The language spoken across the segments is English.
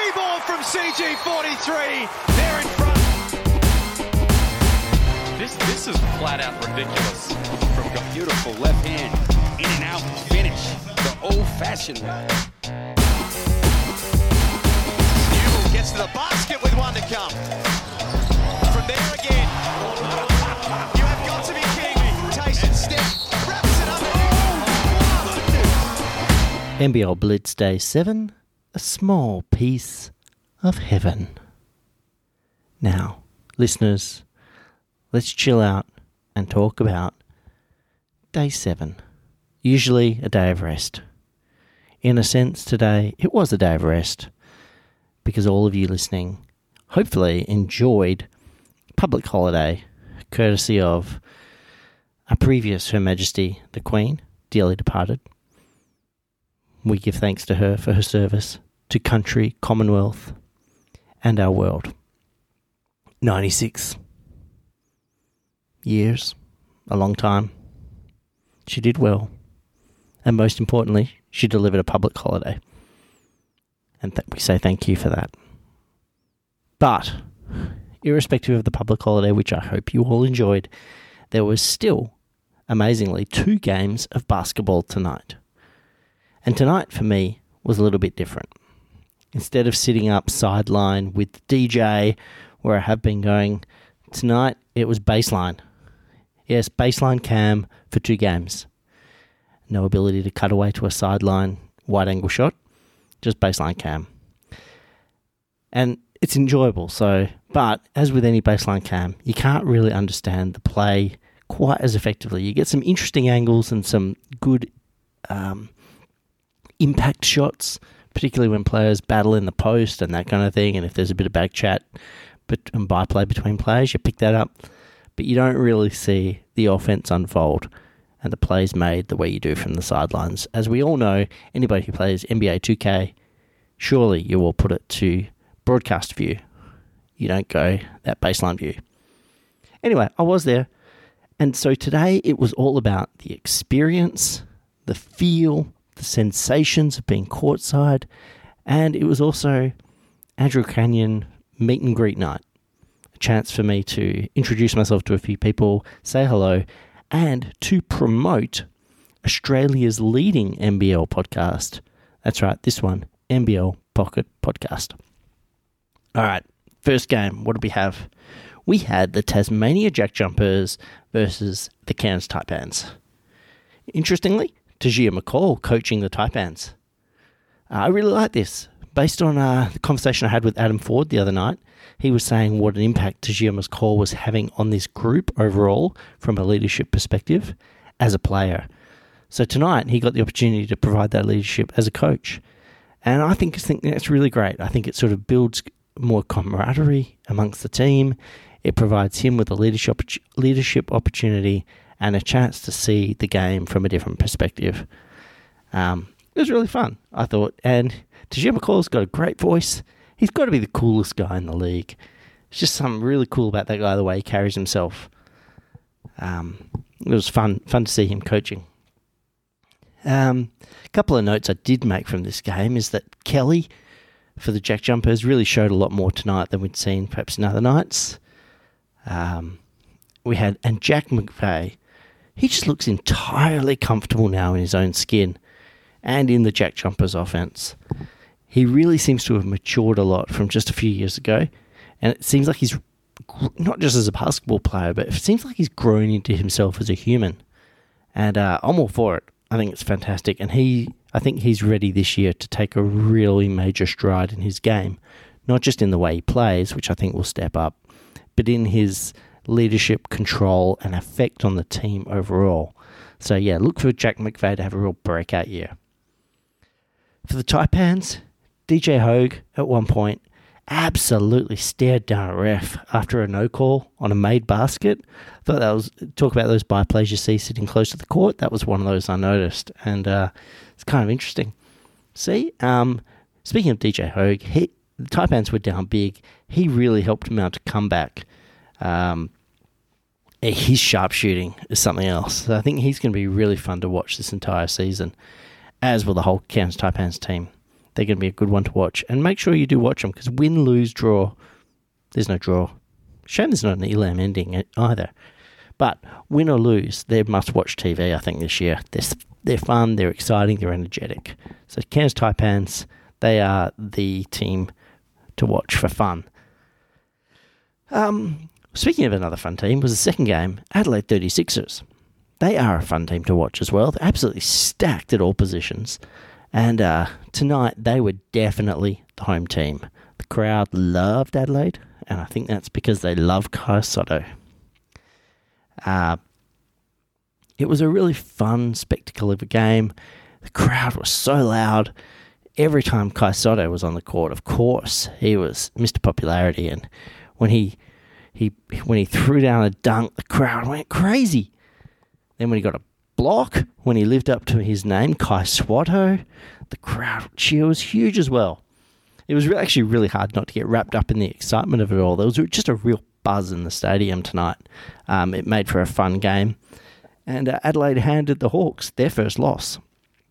free ball from CG43. They're in front. This is flat out ridiculous. From a beautiful left hand, in and out finish, the old-fashioned way. Newell gets to the basket with one to come. From there again. You have got to be kidding me. Tyson Step wraps it up. NBL Blitz Day 7, a small piece of heaven. Now, listeners, let's chill out and talk about Day 7. Usually a day of rest. In a sense, today, it was a day of rest because all of you listening hopefully enjoyed public holiday courtesy of a previous Her Majesty the Queen, dearly departed. We give thanks to her for her service to country, Commonwealth, and our world. 96 years, a long time. She did well. And most importantly, she delivered a public holiday. And we say thank you for that. But, irrespective of the public holiday, which I hope you all enjoyed, there was still, amazingly, 2 games of basketball tonight. And tonight, for me, was a little bit different. Instead of sitting up sideline with DJ, where I have been going, tonight it was baseline. Yes, baseline cam for 2 games. No ability to cut away to a sideline wide angle shot, just baseline cam. And it's enjoyable, but as with any baseline cam, you can't really understand the play quite as effectively. You get some interesting angles and some good impact shots, particularly when players battle in the post and that kind of thing, and if there's a bit of back chat and byplay between players, you pick that up. But you don't really see the offense unfold and the plays made the way you do from the sidelines. As we all know, anybody who plays NBA 2K, surely you will put it to broadcast view. You don't go that baseline view. Anyway, I was there. And so today it was all about the experience, the feel, the sensations of being courtside, and it was also Andrew Canyon meet and greet night. A chance for me to introduce myself to a few people, say hello, and to promote Australia's leading NBL podcast. That's right, this one, NBL Pocket Podcast. All right, first game, what did we have? We had the Tasmania Jack Jumpers versus the Cairns Taipans. Interestingly, Tajir McCall coaching the Taipans. I really like this. Based on the conversation I had with Adam Ford the other night, he was saying what an impact Tajir McCall was having on this group overall from a leadership perspective as a player. So tonight he got the opportunity to provide that leadership as a coach. And I think that's really great. I think it sort of builds more camaraderie amongst the team. It provides him with a leadership opportunity and a chance to see the game from a different perspective. It was really fun, I thought. And Tajir McCall's got a great voice. He's got to be the coolest guy in the league. It's just something really cool about that guy, the way he carries himself. It was fun to see him coaching. A couple of notes I did make from this game is that Kelly, for the Jack Jumpers, really showed a lot more tonight than we'd seen perhaps in other nights. And Jack McVeigh, he just looks entirely comfortable now in his own skin and in the Jack Jumpers offense. He really seems to have matured a lot from just a few years ago, and it seems like he's, not just as a basketball player, but it seems like he's grown into himself as a human. And I'm all for it. I think it's fantastic, and I think he's ready this year to take a really major stride in his game, not just in the way he plays, which I think will step up, but in his leadership, control, and effect on the team overall. So yeah, look for Jack McVeigh to have a real breakout year. For the Taipans, DJ Hogue at one point absolutely stared down a ref after a no call on a made basket. I thought that was, talk about those byplays you see sitting close to the court, that was one of those I noticed, and it's kind of interesting. See, speaking of DJ Hogue, the Taipans were down big. He really helped mount a comeback. His sharpshooting is something else. So I think he's going to be really fun to watch this entire season, as will the whole Cairns Taipans team. they're going to be a good one to watch. And make sure you do watch them, because win, lose, draw, there's no draw. Shame there's not an Elam ending either. But win or lose, they're must-watch TV, I think, this year. They're fun, they're exciting, they're energetic. So Cairns Taipans, they are the team to watch for fun. Speaking of another fun team, was the second game, Adelaide 36ers. They are a fun team to watch as well. They're absolutely stacked at all positions. And tonight, they were definitely the home team. The crowd loved Adelaide, and I think that's because they love Kai Sotto. It was a really fun spectacle of a game. The crowd was so loud. Every time Kai Sotto was on the court, of course, he was Mr. Popularity, and when he threw down a dunk, the crowd went crazy. Then when he got a block, when he lived up to his name, Kai Swatto, the crowd cheer was huge as well. It was actually really hard not to get wrapped up in the excitement of it all. There was just a real buzz in the stadium tonight. It made for a fun game. And Adelaide handed the Hawks their first loss.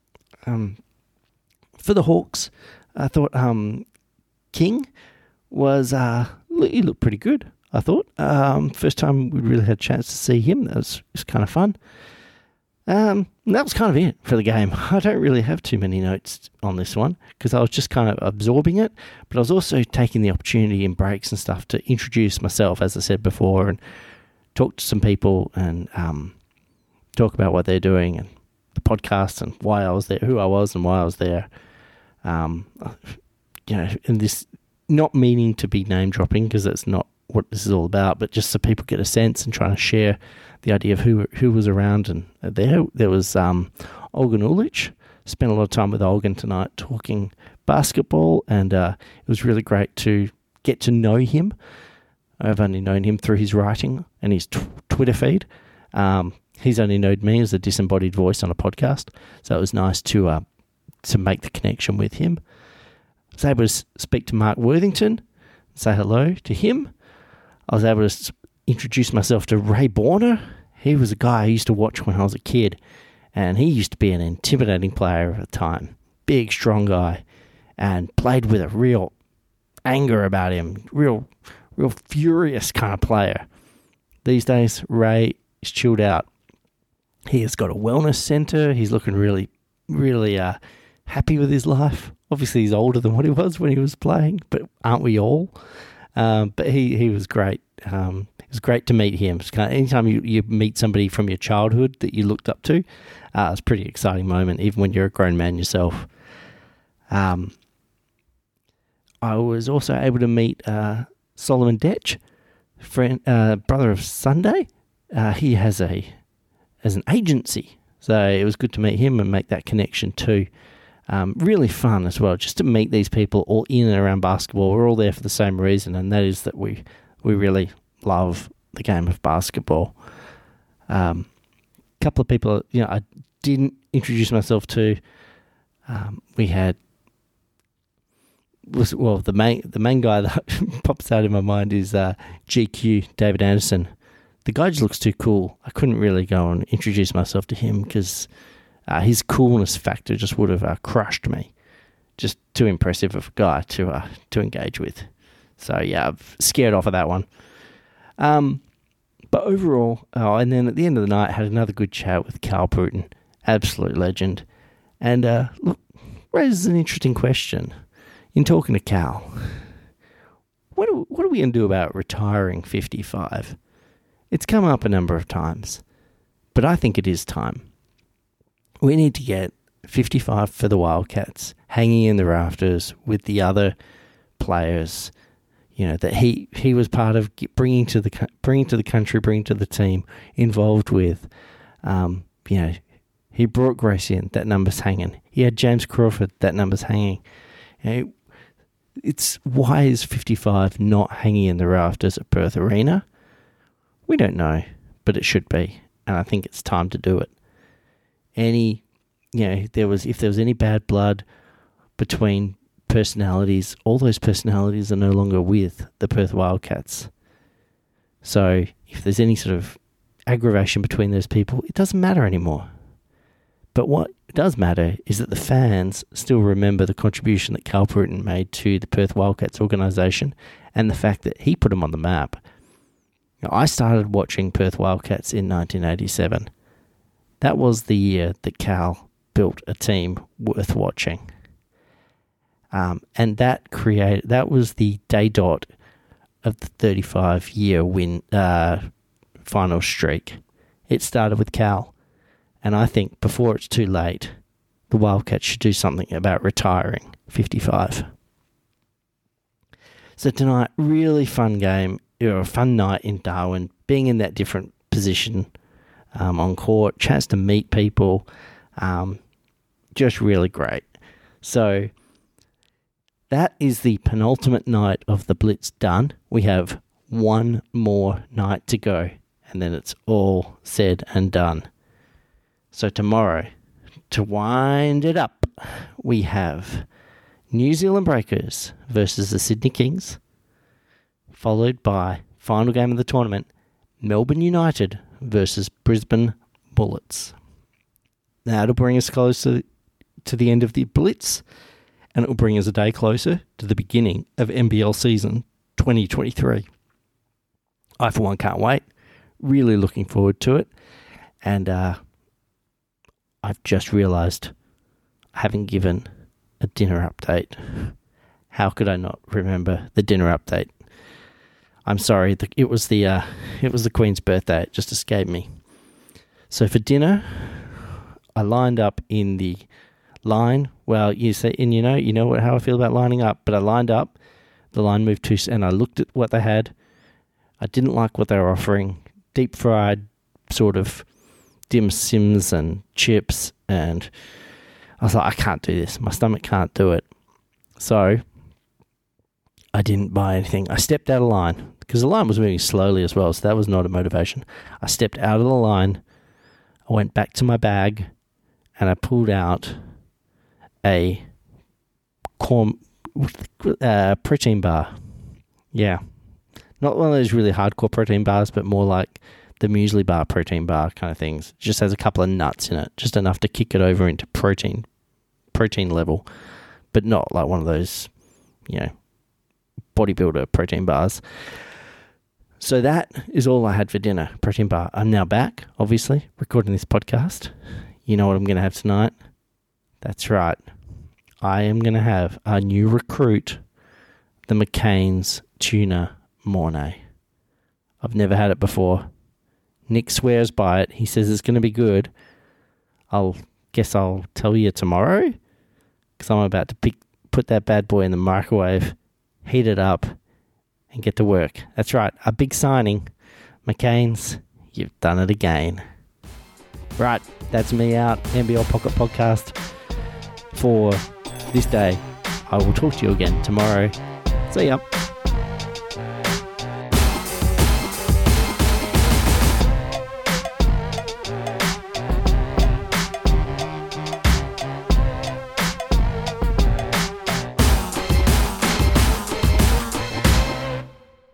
For the Hawks, I thought King was... he looked pretty good, I thought. First time we really had a chance to see him. That was kind of fun. That was kind of it for the game. I don't really have too many notes on this one because I was just kind of absorbing it, but I was also taking the opportunity in breaks and stuff to introduce myself, as I said before, and talk to some people and talk about what they're doing and the podcast and why I was there, who I was and why I was there. And this not meaning to be name dropping because that's not what this is all about, but just so people get a sense and trying to share the idea of who was around. And there was Olgun Ulic. Spent a lot of time with Olgun tonight talking basketball, and it was really great to get to know him. I've only known him through his writing and his Twitter feed. He's only known me as a disembodied voice on a podcast, so it was nice to make the connection with him. I was able to speak to Mark Worthington, say hello to him. I was able to introduce myself to Ray Borner. He was a guy I used to watch when I was a kid, and he used to be an intimidating player at the time. Big, strong guy, and played with a real anger about him. Real furious kind of player. These days, Ray is chilled out. He has got a wellness centre. He's looking really, really happy with his life. Obviously, he's older than what he was when he was playing, but aren't we all? But he was great. It was great to meet him. It's kind of, anytime you meet somebody from your childhood that you looked up to, it's a pretty exciting moment, even when you're a grown man yourself. I was also able to meet Solomon Detch, friend, brother of Sunday. He has an agency, so it was good to meet him and make that connection too. Really fun as well, just to meet these people all in and around basketball. We're all there for the same reason, and that is that we really love the game of basketball. A couple of people, I didn't introduce myself to. We had the main guy that pops out in my mind is GQ David Anderson. The guy just looks too cool. I couldn't really go and introduce myself to him because his coolness factor just would have crushed me. Just too impressive of a guy to engage with. So yeah, I've scared off of that one. But overall, and then at the end of the night, had another good chat with Carl Bruton, absolute legend. And look, raises an interesting question. In talking to Cal, what are we going to do about retiring 55? It's come up a number of times, but I think it is time. We need to get 55 for the Wildcats hanging in the rafters with the other players, that he was part of bringing to the country, bringing to the team, involved with. He brought Grace in, that number's hanging. He had James Crawford, that number's hanging. It's why is 55 not hanging in the rafters at Perth Arena? We don't know, but it should be, and I think it's time to do it. If there was any bad blood between personalities, all those personalities are no longer with the Perth Wildcats. So if there's any sort of aggravation between those people, it doesn't matter anymore. But what does matter is that the fans still remember the contribution that Cal Bruton made to the Perth Wildcats organisation and the fact that he put them on the map. Now, I started watching Perth Wildcats in 1987. That was the year that Cal built a team worth watching. And that was the day dot of the 35-year win final streak. It started with Cal. And I think before it's too late, the Wildcats should do something about retiring 55. So tonight, really fun game, a fun night in Darwin, being in that different position on court, chance to meet people, just really great. So that is the penultimate night of the Blitz done. We have one more night to go, and then it's all said and done. So tomorrow, to wind it up, we have New Zealand Breakers versus the Sydney Kings, followed by final game of the tournament, Melbourne United versus Brisbane Bullets. Now it'll bring us closer to the end of the Blitz, and it will bring us a day closer to the beginning of NBL season 2023. I, for one, can't wait. Really looking forward to it. And I've just realised I haven't given a dinner update. How could I not remember the dinner update? I'm sorry, it was the Queen's birthday. It just escaped me. So for dinner, I lined up in the line. Well, you say, and you know how I feel about lining up. But I lined up. The line moved too, and I looked at what they had. I didn't like what they were offering. Deep fried, sort of dim sims and chips, and I was like, I can't do this. My stomach can't do it. So I didn't buy anything. I stepped out of line because the line was moving slowly as well, so that was not a motivation. I stepped out of the line. I went back to my bag and I pulled out a protein bar. Yeah. Not one of those really hardcore protein bars, but more like the muesli bar protein bar kind of things. It just has a couple of nuts in it, just enough to kick it over into protein level, but not like one of those, bodybuilder protein bars. So that is all I had for dinner, protein bar. I'm now back, obviously, recording this podcast. You know what I'm going to have tonight? That's right. I am going to have our new recruit, the McCain's Tuna Mornay. I've never had it before. Nick swears by it. He says it's going to be good. I'll tell you tomorrow, because I'm about to put that bad boy in the microwave, heat it up, and get to work. That's right, a big signing. McCain's, you've done it again. Right, that's me out. NBL Pocket Podcast for this day. I will talk to you again tomorrow. See ya.